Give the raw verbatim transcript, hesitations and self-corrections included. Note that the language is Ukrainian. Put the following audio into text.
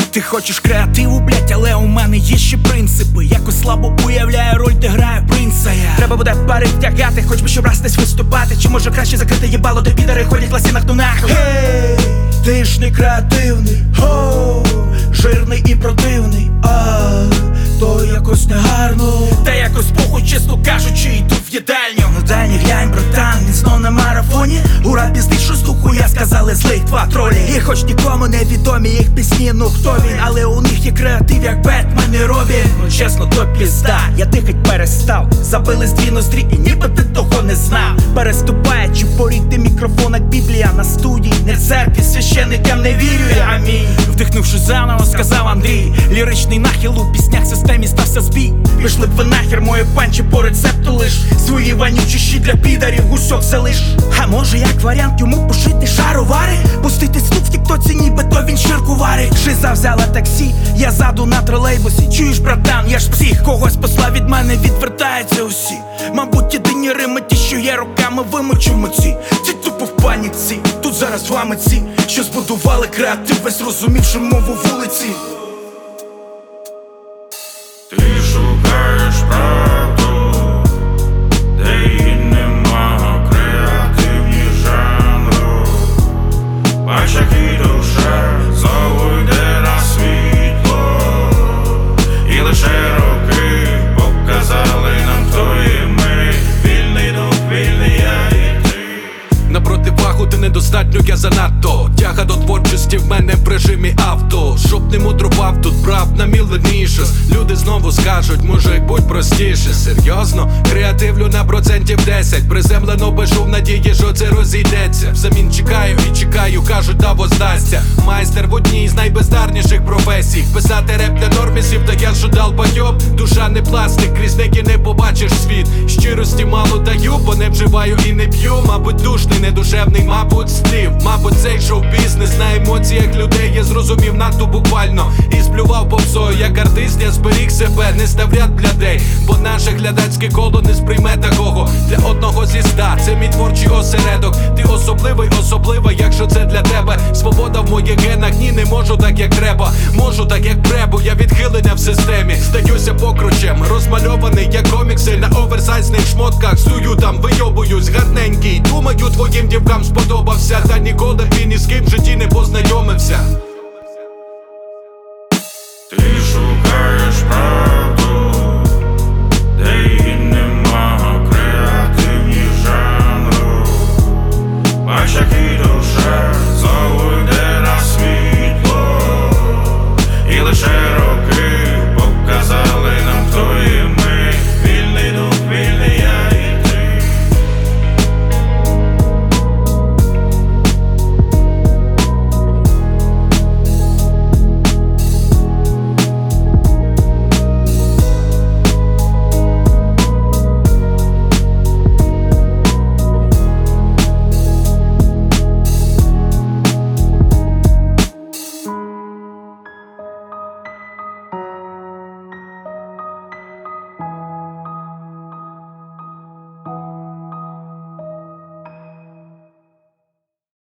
Ти хочеш креативу, блять, але у мене є ще принципи. Якось слабо уявляю роль, де граю принца я. Треба буде перетягати, хоч би щоб раз десь виступати. Чи може краще закрити їбало, де підари ходять в ласінах, ну нахуй. Гей, ти ж не креативний, о, жирний і противний, а то якось негарно. Та якось похуй, чесно кажучи, йду в їдальню. Ну дай не глянь, братан, він знов на марафоні. Ура, піздить, що з духу, я сказали злих два тролі. І хоч нікому не відомі їх пісні, ну хто він, але у них є креатив, як Бетмен і Робін. Ну чесно, то пізда, я дихать перестав. Забились дві ноздрі і ніби ти того не знав. Переступаючи поріг, де мікрофон, як Біблія на студії. Не в церкві, священникам не вірю я, амінь. Вдихнувши заново, сказав Андрій. Ліричний нахил у піснях системі стався збій. Пішли б ви нахер, мої панчі по рецепту лиш. Свої вонючі щі для підарів гусьок залиш. А може як варіант йому пошити шаровари? Пустити слух в тіктоці, ніби то він ширку варить. Жиза взяла таксі, я заду на тролейбусі. Чуєш, братан, я ж псих, когось посла від мене відвертаються усі. Мабуть, єдині рими ті, що я руками вимучу митці. Ці тупо в паніці, тут зараз вами ці, що збудували креатив, весь розумівши мову вулиці. Ти шукаєш правду, де її нема, креативні жанру. Бач, як і душа знову йде на світло, і лише роки показали нам, хто є ми. Вільний дух, вільний я і ти. На противагу ти недостатньо, я занадто. Тяга до творчості в мене в режимі авто. Щоб не мудрував, тут прав на міленішес. Люди знову скажуть, мужик, будь простіше. Серйозно? Креативлю на процентів десять. Приземлено без шум надії, що це розійдеться. Взамін чекаю і чекаю, кажуть, та воздасться. Майстер в одній з найбездарніших професій. Писати реп для нормісів, та я ж долбойоб. Душа не пластик, крізь неї не побачиш світ. Щирості мало даю, бо не вживаю і не п'ю. Мабуть, душний, недушевний, мабуть, слів. Мабуть, цей шоу-бізнес на емоціях людей я зрозумів надто буквально. І сплював попсою, як артист, я зберіг себе, не став ряд глядей. Бо наше глядацьке коло не сприйме такого. Для одного зі ста, це мій творчий осередок. Ти особливий, особлива, якщо це для тебе. Свобода в моїх генах, ні, не можу так, як треба. Можу так, як пребу, я відхилення в системі. Стаюся покручем, розмальований, як комікси. На оверсайзних шмотках стою там, вийобуюсь, гарненький. Думаю, твоїм дівкам сподобався, та ніколи і ні з ким в житті не познайомився.